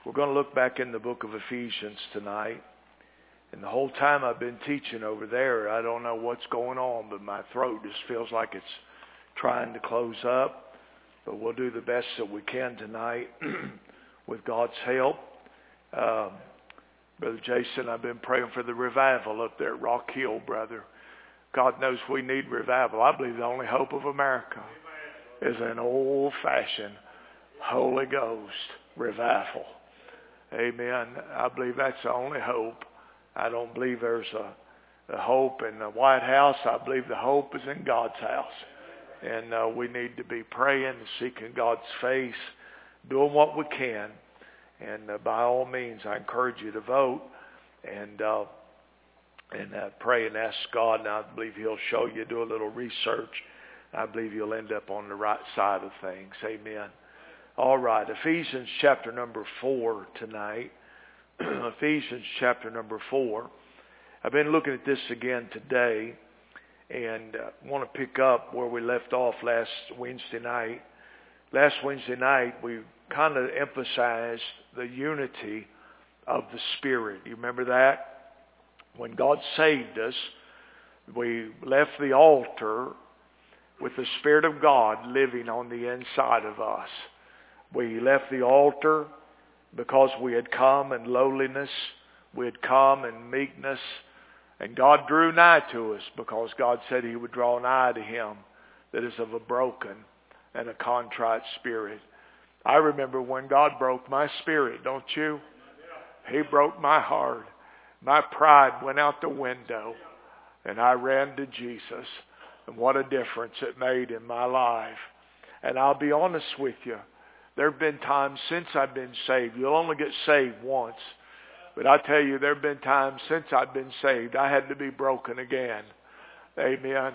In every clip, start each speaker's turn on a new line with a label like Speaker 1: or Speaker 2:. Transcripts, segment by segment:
Speaker 1: We're going to look back in the book of Ephesians tonight. And the whole time I've been teaching over there, I don't know what's going on, but my throat just feels like it's trying to close up. But we'll do the best that we can tonight with God's help. Brother Jason, I've been praying for the revival up there at Rock Hill, brother. God knows we need revival. I believe the only hope of America is an old-fashioned Holy Ghost revival. Amen. I believe that's the only hope. I don't believe there's a hope in the White House. I believe the hope is in God's house. And we need to be praying and seeking God's face, doing what we can. And by all means, I encourage you to vote and pray and ask God. And I believe He'll show you, do a little research. I believe you'll end up on the right side of things. Amen. All right, Ephesians chapter number 4 tonight. Ephesians chapter number 4. I've been looking at this again today and want to pick up where we left off last Wednesday night. Last Wednesday night, we kind of emphasized the unity of the Spirit. You remember that? When God saved us, we left the altar with the Spirit of God living on the inside of us. We left the altar because we had come in lowliness. We had come in meekness. And God drew nigh to us because God said He would draw nigh to him that is of a broken and a contrite spirit. I remember when God broke my spirit, don't you? He broke my heart. My pride went out the window and I ran to Jesus. And what a difference it made in my life. And I'll be honest with you. There have been times since I've been saved. You'll only get saved once. But I tell you, there have been times since I've been saved, I had to be broken again. Amen.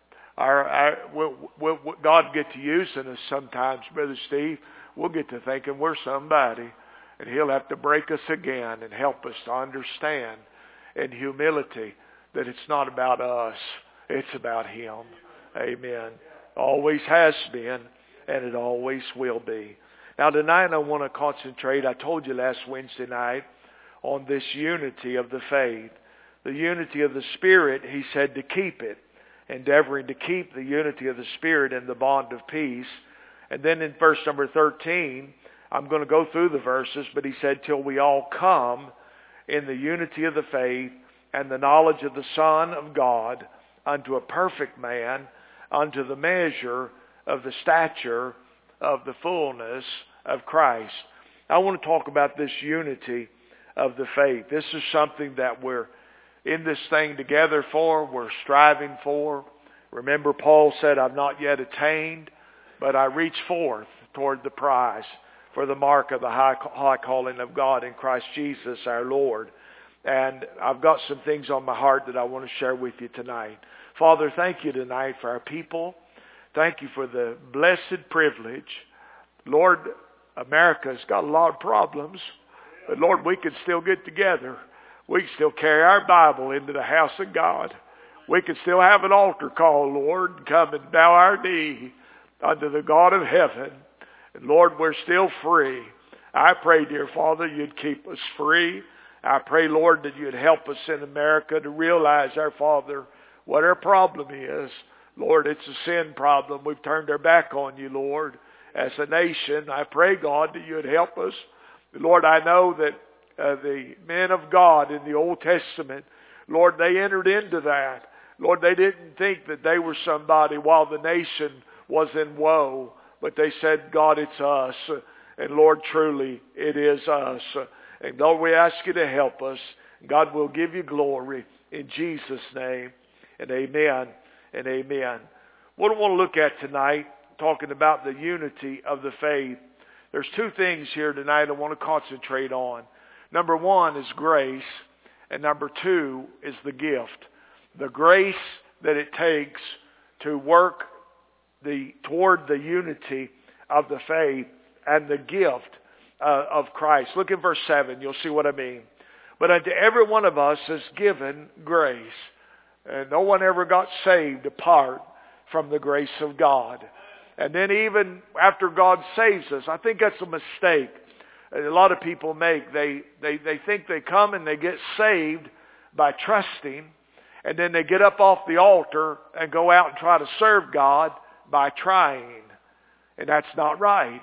Speaker 1: God get to using us sometimes, Brother Steve. We'll get to thinking we're somebody. And He'll have to break us again and help us to understand in humility that it's not about us. It's about Him. Amen. Always has been, and it always will be. Now tonight I want to concentrate, I told you last Wednesday night, on this unity of the faith. The unity of the Spirit, He said to keep it. Endeavoring to keep the unity of the Spirit in the bond of peace. And then in verse number 13, I'm going to go through the verses, but He said, till we all come in the unity of the faith and the knowledge of the Son of God, unto a perfect man, unto the measure of the stature of the fullness of Christ. I want to talk about this unity of the faith. This is something that we're in this thing together for, we're striving for. Remember, Paul said, I've not yet attained, but I reach forth toward the prize for the mark of the high calling of God in Christ Jesus our Lord. And I've got some things on my heart that I want to share with you tonight. Father, thank you tonight for our people. Thank you for the blessed privilege. Lord, America's got a lot of problems, but Lord, we can still get together. We can still carry our Bible into the house of God. We can still have an altar call, Lord, and come and bow our knee unto the God of heaven. And Lord, we're still free. I pray, dear Father, you'd keep us free. I pray, Lord, that you'd help us in America to realize, our Father, what our problem is. Lord, it's a sin problem. We've turned our back on you, Lord, as a nation. I pray, God, that you'd help us. Lord, I know that the men of God in the Old Testament, Lord, they entered into that. Lord, they didn't think that they were somebody while the nation was in woe, but they said, God, it's us. And Lord, truly, it is us. And Lord, we ask you to help us. God will give you glory in Jesus' name. And amen and amen. What I want to look at tonight, talking about the unity of the faith, there's two things here tonight I want to concentrate on. Number one is grace, and number two is the gift. The grace that it takes to work toward the unity of the faith and the gift of Christ. Look at verse 7. You'll see what I mean. But unto every one of us is given grace. And no one ever got saved apart from the grace of God. And then even after God saves us, I think that's a mistake. a lot of people make. They think they come and they get saved by trusting, and then they get up off the altar and go out and try to serve God by trying. And that's not right.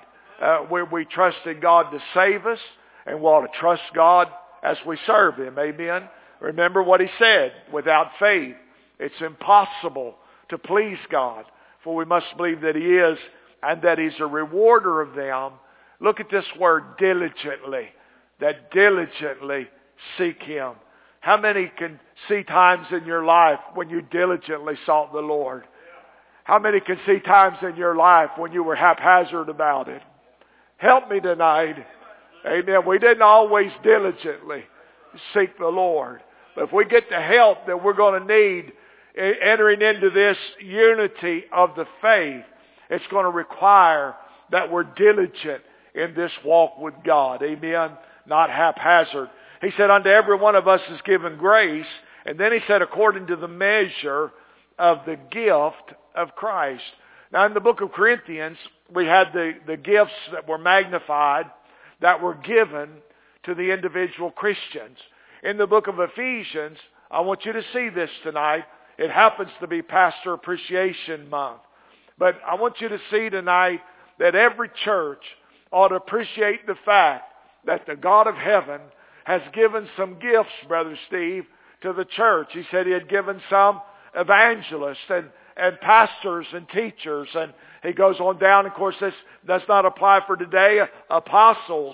Speaker 1: We trust in God to save us, and we ought to trust God as we serve Him. Amen. Remember what He said, without faith it's impossible to please God. For we must believe that He is, and that He's a rewarder of them. Look at this word, diligently. That diligently seek Him. How many can see times in your life when you diligently sought the Lord? How many can see times in your life when you were haphazard about it? Help me tonight. Amen. We didn't always diligently seek the Lord. But if we get the help that we're going to need entering into this unity of the faith, it's going to require that we're diligent in this walk with God. Amen. Not haphazard. He said, unto every one of us is given grace. And then he said, according to the measure of the gift of Christ. Now in the book of Corinthians, we had the gifts that were magnified, that were given to the individual Christians. In the book of Ephesians, I want you to see this tonight. It happens to be Pastor Appreciation Month. But I want you to see tonight that every church ought to appreciate the fact that the God of heaven has given some gifts, Brother Steve, to the church. He said He had given some evangelists and pastors and teachers. And he goes on down. Of course, this does not apply for today. Apostles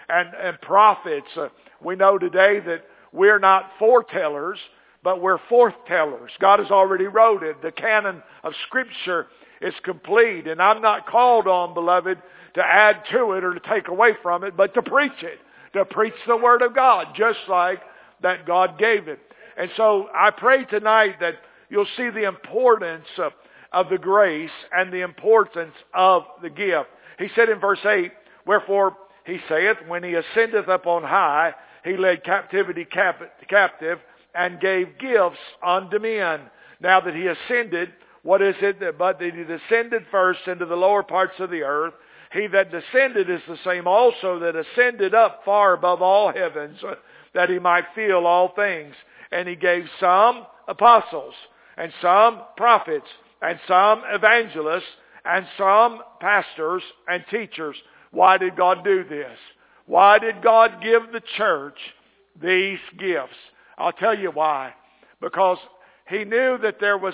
Speaker 1: and prophets. We know today that we're not foretellers, but we're forthtellers. God has already wrote it. The canon of Scripture is complete. And I'm not called on, beloved, to add to it or to take away from it, but to preach it. To preach the Word of God, just like that God gave it. And so I pray tonight that you'll see the importance of the grace and the importance of the gift. He said in verse 8, wherefore He saith, when He ascendeth up on high, He led captivity captive and gave gifts unto men. Now that He ascended, what is it but that He descended first into the lower parts of the earth? He that descended is the same also that ascended up far above all heavens, that He might fill all things. And He gave some apostles, and some prophets, and some evangelists, and some pastors and teachers. Why did God do this? Why did God give the church these gifts? I'll tell you why. Because He knew that there was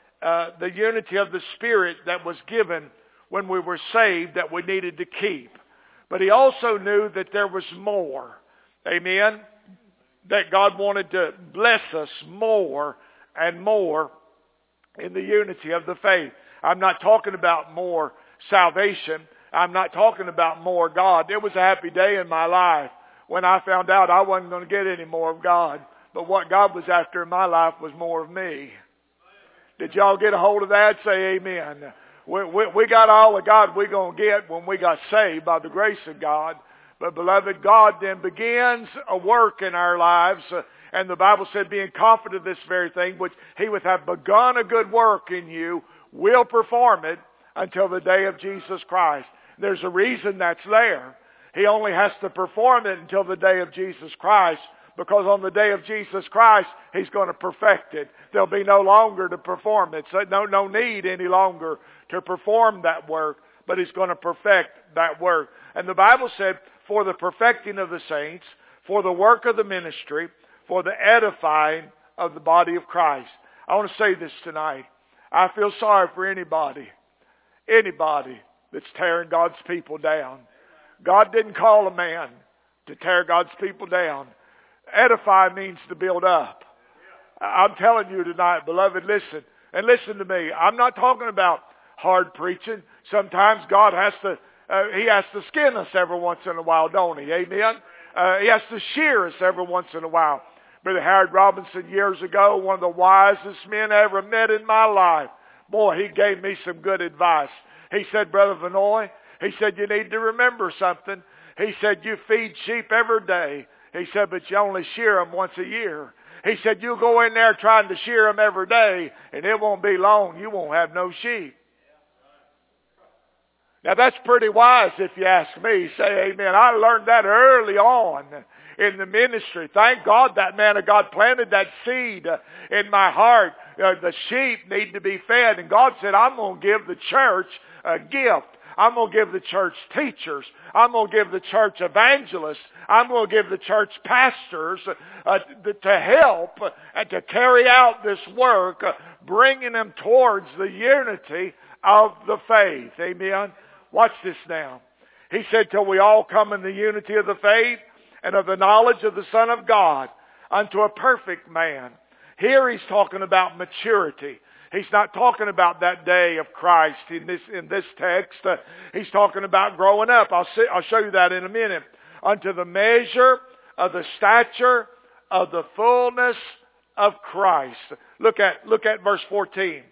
Speaker 1: the unity of the Spirit that was given when we were saved that we needed to keep. But He also knew that there was more. Amen? That God wanted to bless us more and more in the unity of the faith. I'm not talking about more salvation. I'm not talking about more God. It was a happy day in my life when I found out I wasn't going to get any more of God. But what God was after in my life was more of me. Did y'all get a hold of that? Say amen. We got all of God we're going to get when we got saved by the grace of God. But beloved, God then begins a work in our lives. And the Bible said, being confident of this very thing, which He would have begun a good work in you, will perform it until the day of Jesus Christ. There's a reason that's there. He only has to perform it until the day of Jesus Christ, because on the day of Jesus Christ, He's going to perfect it. There'll be no longer to perform it. So no need any longer to perform that work, but He's going to perfect that work. And the Bible said, for the perfecting of the saints, for the work of the ministry, for the edifying of the body of Christ. I want to say this tonight. I feel sorry for anybody that's tearing God's people down. God didn't call a man to tear God's people down. Edify means to build up. I'm telling you tonight, beloved, listen. And listen to me. I'm not talking about hard preaching. Sometimes God has to, He has to skin us every once in a while, don't He? Amen? He has to shear us every once in a while. Brother Harold Robinson years ago, one of the wisest men I ever met in my life. Boy, he gave me some good advice. He said, Brother Vanoy, he said, you need to remember something. He said, you feed sheep every day. He said, but you only shear them once a year. He said, you go in there trying to shear them every day, and it won't be long. You won't have no sheep. Now that's pretty wise if you ask me. Say amen. I learned that early on in the ministry. Thank God that man of God planted that seed in my heart. The sheep need to be fed. And God said, I'm going to give the church a gift. I'm going to give the church teachers. I'm going to give the church evangelists. I'm going to give the church pastors to help and to carry out this work, bringing them towards the unity of the faith. Amen. Watch this now. He said, till we all come in the unity of the faith and of the knowledge of the Son of God unto a perfect man. Here he's talking about maturity. He's not talking about that day of Christ in this text. He's talking about growing up. I'll show you that in a minute. Unto the measure of the stature of the fullness of Christ. Look at verse 14.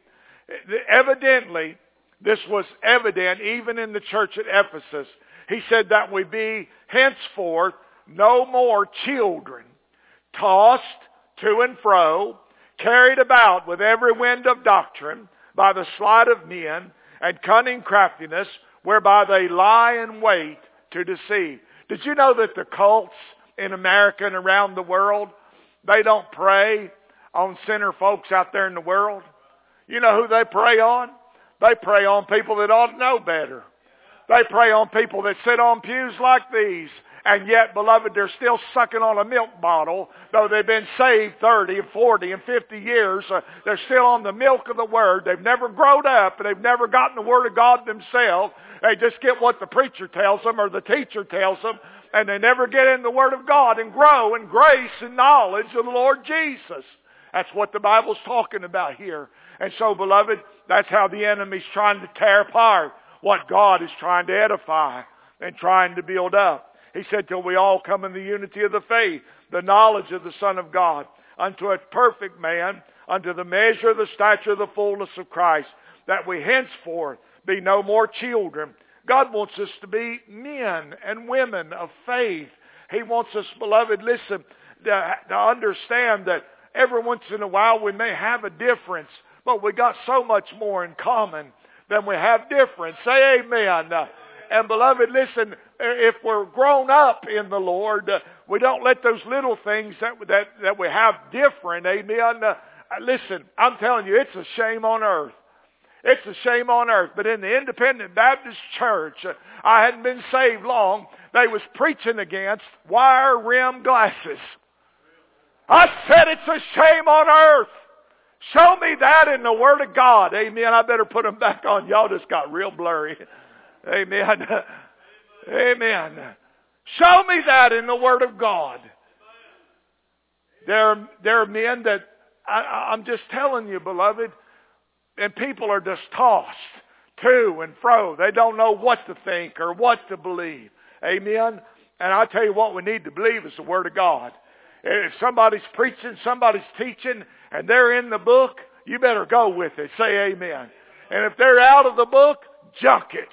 Speaker 1: Evidently, this was evident even in the church at Ephesus. He said that we be henceforth no more children, tossed to and fro, carried about with every wind of doctrine by the sleight of men and cunning craftiness, whereby they lie in wait to deceive. Did you know that the cults in America and around the world, they don't prey on sinner folks out there in the world? You know who they prey on? They prey on people that ought to know better. They prey on people that sit on pews like these. And yet, beloved, they're still sucking on a milk bottle, though they've been saved 30 and 40 and 50 years. They're still on the milk of the Word. They've never grown up, and they've never gotten the Word of God themselves. They just get what the preacher tells them or the teacher tells them, and they never get in the Word of God and grow in grace and knowledge of the Lord Jesus. That's what the Bible's talking about here. And so, beloved, that's how the enemy's trying to tear apart what God is trying to edify and trying to build up. He said, till we all come in the unity of the faith, the knowledge of the Son of God, unto a perfect man, unto the measure of the stature of the fullness of Christ, that we henceforth be no more children. God wants us to be men and women of faith. He wants us, beloved, listen, to understand that every once in a while we may have a difference, but we got so much more in common than we have difference. Say amen. And beloved, listen, if we're grown up in the Lord, we don't let those little things that we have different, amen. Listen, I'm telling you, it's a shame on earth. It's a shame on earth. But in the Independent Baptist Church, I hadn't been saved long, they was preaching against wire rim glasses. I said it's a shame on earth. Show me that in the Word of God. Amen. I better put them back on. Y'all just got real blurry. Amen. Amen. Show me that in the Word of God. There are men that, I'm just telling you, beloved, and people are just tossed to and fro. They don't know what to think or what to believe. Amen. And I tell you what we need to believe is the Word of God. If somebody's preaching, somebody's teaching, and they're in the book, you better go with it. Say amen. And if they're out of the book, junk it.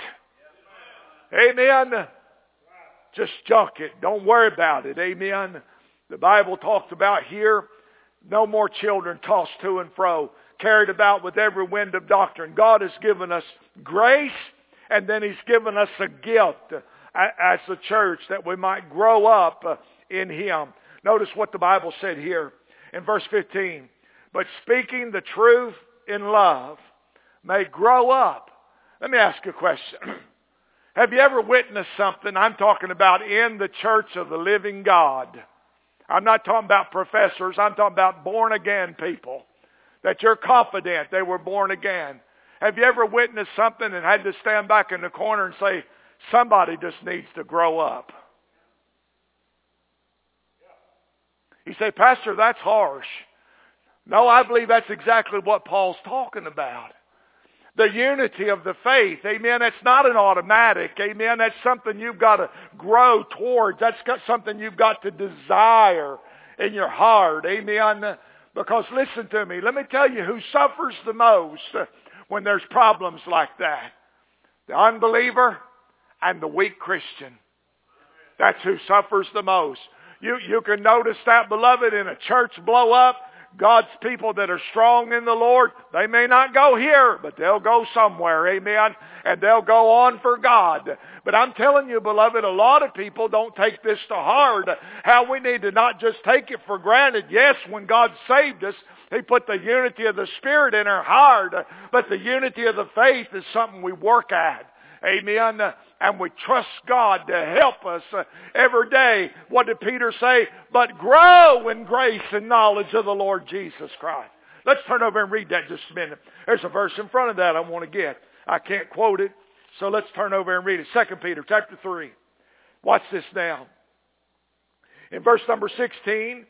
Speaker 1: Amen. Just junk it. Don't worry about it. Amen. The Bible talks about here, no more children tossed to and fro, carried about with every wind of doctrine. God has given us grace, and then He's given us a gift as a church that we might grow up in Him. Notice what the Bible said here in verse 15. But speaking the truth in love may grow up. Let me ask you a question. Have you ever witnessed something? I'm talking about in the church of the living God. I'm not talking about professors. I'm talking about born-again people. That you're confident they were born again. Have you ever witnessed something and had to stand back in the corner and say, somebody just needs to grow up? You say, Pastor, that's harsh. No, I believe that's exactly what Paul's talking about. The unity of the faith, amen, that's not an automatic, amen, that's something you've got to grow towards. That's something you've got to desire in your heart, amen. Because listen to me, let me tell you who suffers the most when there's problems like that. The unbeliever and the weak Christian. That's who suffers the most. You can notice that, beloved, in a church blow up, God's people that are strong in the Lord, they may not go here, but they'll go somewhere, amen, and they'll go on for God. But I'm telling you, beloved, a lot of people don't take this to heart, how we need to not just take it for granted. Yes, when God saved us, He put the unity of the Spirit in our heart, but the unity of the faith is something we work at, amen, and we trust God to help us every day. What did Peter say? But grow in grace and knowledge of the Lord Jesus Christ. Let's turn over and read that just a minute. There's a verse in front of that I want to get. I can't quote it, so let's turn over and read it. 2 Peter chapter 3. Watch this now. In verse number 16,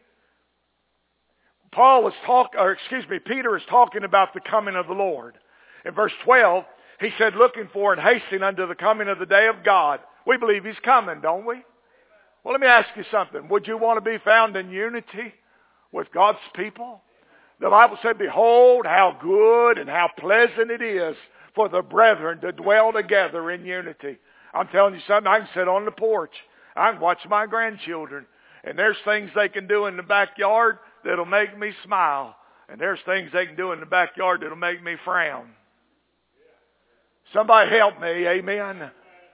Speaker 1: Peter is talking about the coming of the Lord. In verse 12, he said, looking for and hastening unto the coming of the day of God. We believe He's coming, don't we? Well, let me ask you something. Would you want to be found in unity with God's people? The Bible said, behold, how good and how pleasant it is for the brethren to dwell together in unity. I'm telling you something, I can sit on the porch. I can watch my grandchildren. And there's things they can do in the backyard that'll make me smile. And there's things they can do in the backyard that'll make me frown. Somebody help me, amen.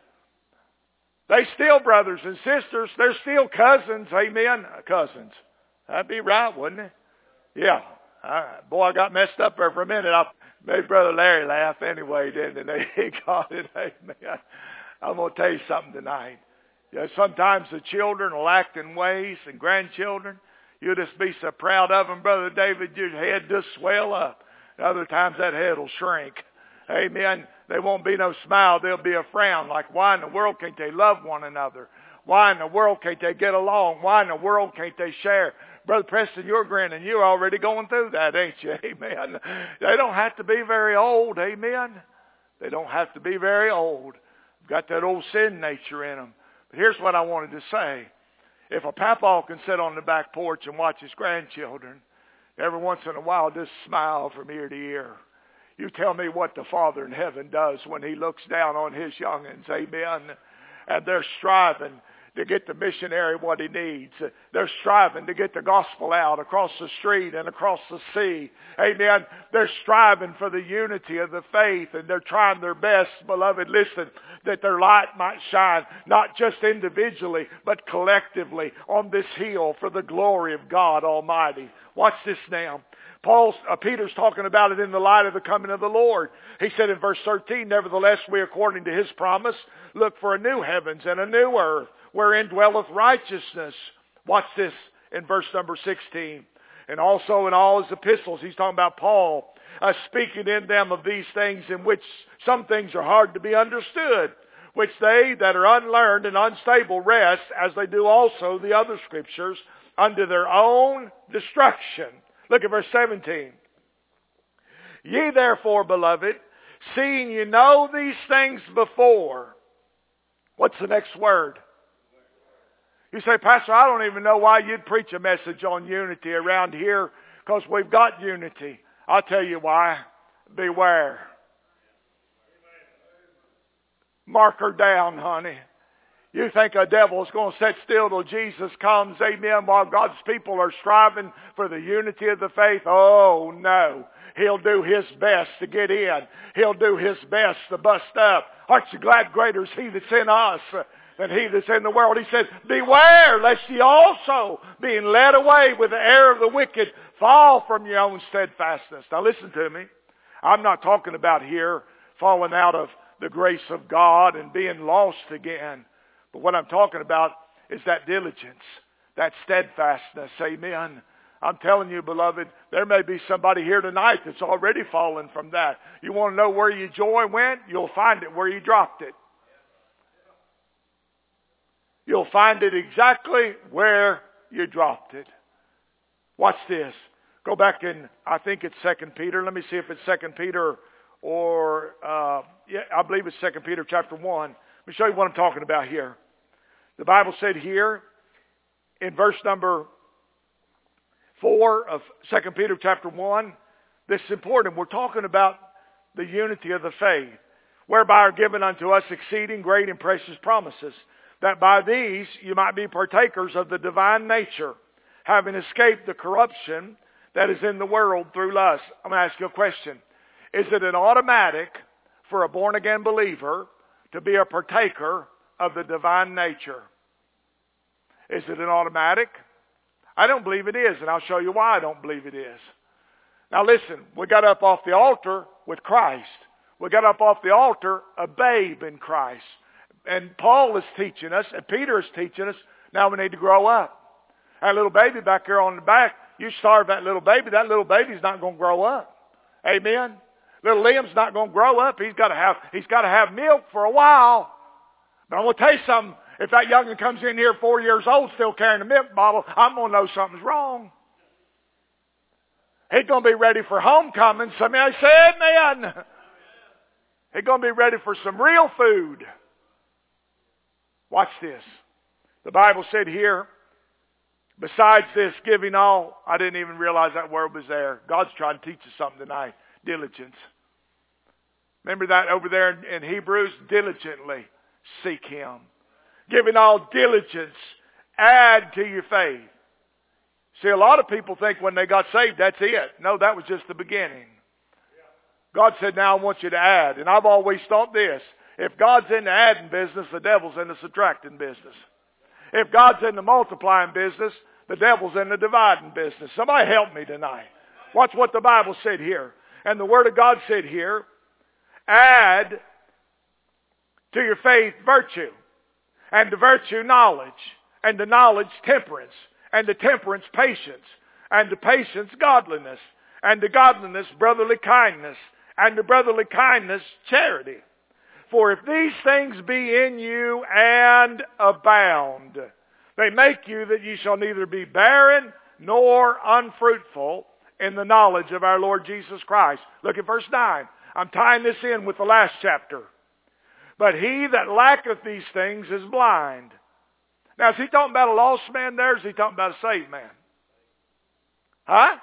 Speaker 1: They still brothers and sisters. They're still cousins, amen. Cousins. That'd be right, wouldn't it? Yeah. Boy, I got messed up there for a minute. I made Brother Larry laugh anyway, didn't he? He got it, amen. I'm going to tell you something tonight. You know, sometimes the children will act in ways, and grandchildren, you'll just be so proud of them, Brother David, your head just swell up. And other times that head will shrink. Amen. There won't be no smile. There'll be a frown. Like, why in the world can't they love one another? Why in the world can't they get along? Why in the world can't they share? Brother Preston, you're grinning. You're already going through that, ain't you? Amen. They don't have to be very old. Amen. They don't have to be very old. Got that old sin nature in them. But here's what I wanted to say. If a papa can sit on the back porch and watch his grandchildren, every once in a while just smile from ear to ear. You tell me what the Father in heaven does when He looks down on His young'uns, amen. And they're striving to get the missionary what he needs. They're striving to get the gospel out across the street and across the sea. Amen. They're striving for the unity of the faith, and they're trying their best, beloved, listen, that their light might shine, not just individually, but collectively on this hill for the glory of God Almighty. Watch this now. Peter's talking about it in the light of the coming of the Lord. He said in verse 13, nevertheless, we, according to His promise, look for a new heavens and a new earth, wherein dwelleth righteousness. Watch this in verse number 16. And also in all his epistles, he's talking about Paul, speaking in them of these things in which some things are hard to be understood, which they that are unlearned and unstable rest, as they do also the other scriptures, unto their own destruction. Look at verse 17. Ye therefore, beloved, seeing you know these things before. What's the next word? You say, Pastor, I don't even know why you'd preach a message on unity around here, because we've got unity. I'll tell you why. Beware. Mark her down, honey. You think a devil is going to sit still till Jesus comes, amen, while God's people are striving for the unity of the faith? Oh, no. He'll do his best to get in. He'll do his best to bust up. Aren't you glad greater is He that's in us than he that's in the world? He said, beware lest ye also, being led away with the error of the wicked, fall from your own steadfastness. Now listen to me. I'm not talking about here falling out of the grace of God and being lost again. But what I'm talking about is that diligence, that steadfastness. Amen. I'm telling you, beloved, there may be somebody here tonight that's already fallen from that. You want to know where your joy went? You'll find it where you dropped it. You'll find it exactly where you dropped it. Watch this. Go back in, I think it's 2 Peter. Let me see if it's 2 Peter or, I believe it's 2 Peter chapter 1. Let me show you what I'm talking about here. The Bible said here in verse number 4 of 2 Peter chapter 1, this is important. We're talking about the unity of the faith, whereby are given unto us exceeding great and precious promises, that by these you might be partakers of the divine nature, having escaped the corruption that is in the world through lust. I'm going to ask you a question. Is it an automatic for a born-again believer to be a partaker of the divine nature? Is it an automatic? I don't believe it is, and I'll show you why I don't believe it is. Now listen, we got up off the altar with Christ. We got up off the altar a babe in Christ. And Paul is teaching us, and Peter is teaching us, now we need to grow up. That little baby back there on the back, you starve that little baby's not going to grow up. Amen? Little Liam's not going to grow up. He's got to have milk for a while. But I'm going to tell you something. If that young'un comes in here 4 years old still carrying a milk bottle, I'm going to know something's wrong. He's going to be ready for homecoming. Somebody say amen. He's going to be ready for some real food. Watch this. The Bible said here, besides this giving all, I didn't even realize that word was there. God's trying to teach us something tonight. Diligence. Remember that over there in Hebrews? Diligently seek Him. Giving all diligence, add to your faith. See, a lot of people think when they got saved, that's it. No, that was just the beginning. God said, now I want you to add. And I've always thought this. If God's in the adding business, the devil's in the subtracting business. If God's in the multiplying business, the devil's in the dividing business. Somebody help me tonight. Watch what the Bible said here. And the Word of God said here, add to your faith virtue, and to virtue knowledge, and to knowledge temperance, and to temperance patience, and to patience godliness, and to godliness brotherly kindness, and to brotherly kindness charity. For if these things be in you and abound, they make you that ye shall neither be barren nor unfruitful in the knowledge of our Lord Jesus Christ. Look at verse 9. I'm tying this in with the last chapter. But he that lacketh these things is blind. Now, is he talking about a lost man there, or is he talking about a saved man? Huh?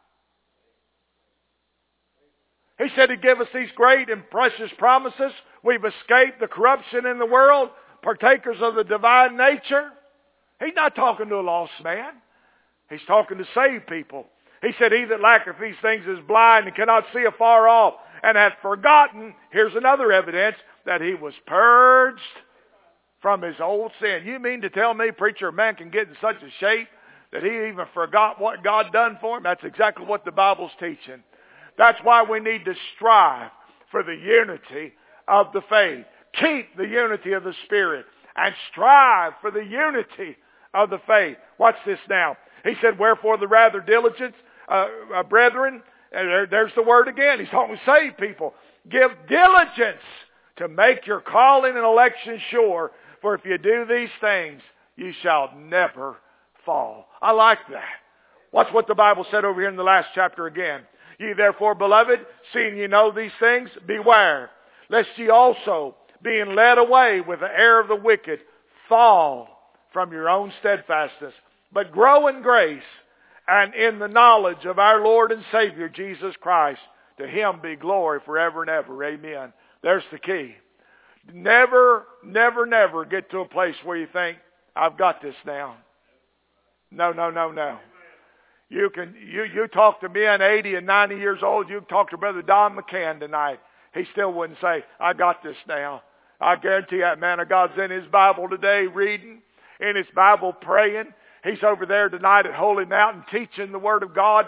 Speaker 1: He said he'd give us these great and precious promises. We've escaped the corruption in the world, partakers of the divine nature. He's not talking to a lost man. He's talking to saved people. He said, he that lacketh these things is blind and cannot see afar off, and hath forgotten, here's another evidence, that he was purged from his old sin. You mean to tell me, preacher, a man can get in such a shape that he even forgot what God done for him? That's exactly what the Bible's teaching. That's why we need to strive for the unity of the faith. Keep the unity of the Spirit and strive for the unity of the faith. Watch this now. He said, wherefore the rather diligence, brethren, and there's the word again. He's talking to saved people. Give diligence to make your calling and election sure. For if you do these things, you shall never fall. I like that. Watch what the Bible said over here in the last chapter again. Ye therefore, beloved, seeing ye know these things, beware, lest ye also, being led away with the error of the wicked, fall from your own steadfastness. But grow in grace and in the knowledge of our Lord and Savior, Jesus Christ. To Him be glory forever and ever. Amen. There's the key. Never, never, never get to a place where you think, I've got this now. No, no, no, no. You talk to men 80 and 90 years old. You talk to Brother Don McCann tonight. He still wouldn't say, I got this now. I guarantee that man of God's in his Bible today reading, in his Bible praying. He's over there tonight at Holy Mountain teaching the Word of God,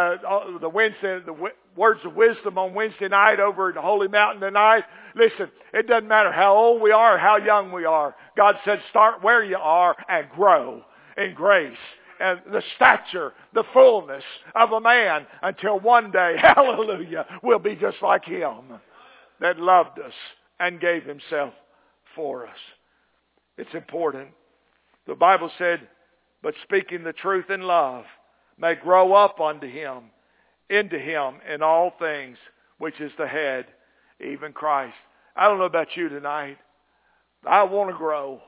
Speaker 1: the words of wisdom on Wednesday night over at Holy Mountain tonight. Listen, it doesn't matter how old we are or how young we are. God said start where you are and grow in grace and the stature, the fullness of a man until one day, hallelujah, we'll be just like Him that loved us and gave Himself for us. It's important. The Bible said, but speaking the truth in love may grow up unto Him, into Him in all things, which is the head, even Christ. I don't know about you tonight. I want to grow.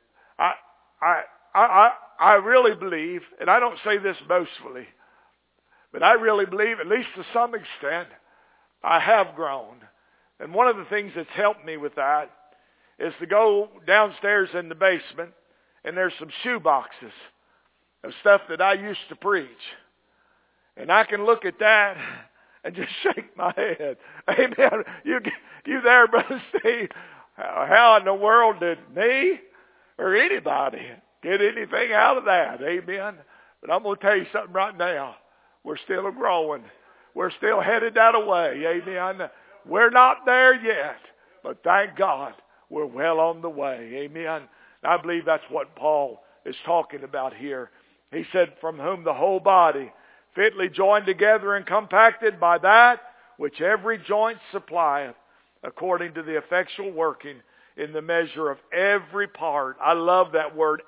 Speaker 1: I really believe, and I don't say this boastfully, but I really believe, at least to some extent, I have grown. And one of the things that's helped me with that is to go downstairs in the basement, and there's some shoe boxes of stuff that I used to preach. And I can look at that and just shake my head. Amen. You there, Brother Steve? How in the world did me or anybody get anything out of that? Amen. But I'm going to tell you something right now. We're still growing. We're still headed that way. Amen. We're not there yet. But thank God we're well on the way. Amen. I believe that's what Paul is talking about here. He said, from whom the whole body, fitly joined together and compacted by that which every joint supplieth, according to the effectual working in the measure of every part. I love that word,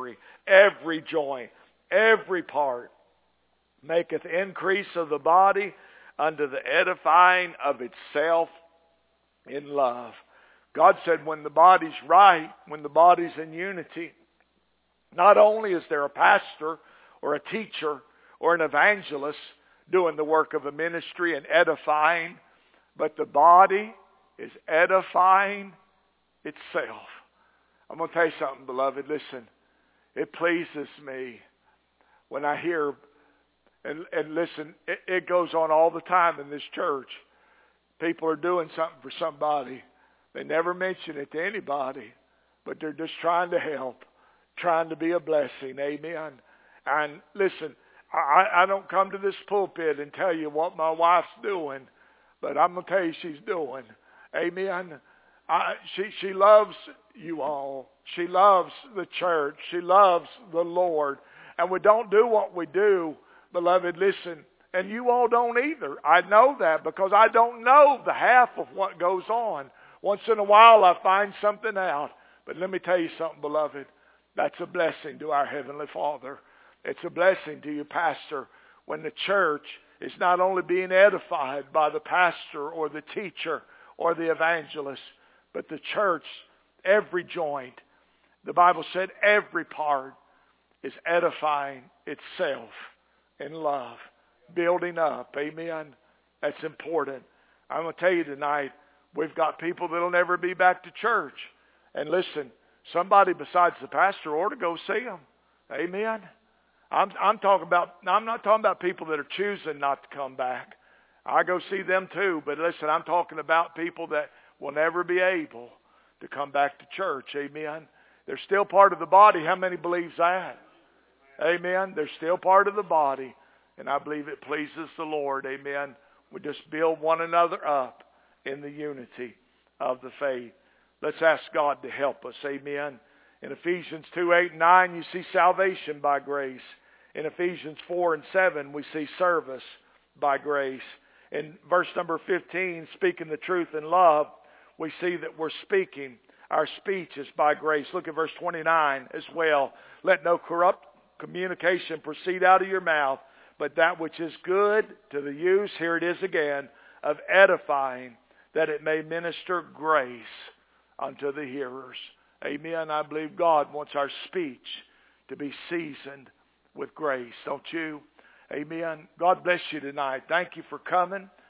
Speaker 1: every joint, every part, maketh increase of the body unto the edifying of itself in love. God said when the body's right, when the body's in unity, not only is there a pastor or a teacher or an evangelist doing the work of a ministry and edifying, but the body is edifying itself. I'm going to tell you something, beloved. Listen, it pleases me when I hear, and listen, it goes on all the time in this church. People are doing something for somebody. They never mention it to anybody, but they're just trying to help, trying to be a blessing. Amen. And listen, I don't come to this pulpit and tell you what my wife's doing, but I'm going to tell you she's doing. Amen. She loves you all. She loves the church. She loves the Lord. And we don't do what we do, beloved, listen, and you all don't either. I know that because I don't know the half of what goes on. Once in a while I find something out. But let me tell you something, beloved. That's a blessing to our Heavenly Father. It's a blessing to you, pastor, when the church is not only being edified by the pastor or the teacher or the evangelist, but the church, every joint. The Bible said every part is edifying itself in love, building up. Amen. That's important. I'm going to tell you tonight, we've got people that'll never be back to church. And listen, somebody besides the pastor ought to go see them. Amen. I'm not talking about people that are choosing not to come back. I go see them too. But listen, I'm talking about people that will never be able to come back to church. Amen. They're still part of the body. How many believes that? Amen. They're still part of the body. And I believe it pleases the Lord. Amen. We just build one another up in the unity of the faith. Let's ask God to help us. Amen. In Ephesians 2:8-9, you see salvation by grace. In Ephesians 4:7, we see service by grace. In verse number 15, speaking the truth in love, we see that we're speaking. Our speech is by grace. Look at verse 29 as well. Let no corrupt communication proceed out of your mouth, but that which is good to the use, here it is again, of edifying, that it may minister grace unto the hearers. Amen. I believe God wants our speech to be seasoned with grace, don't you? Amen. God bless you tonight. Thank you for coming.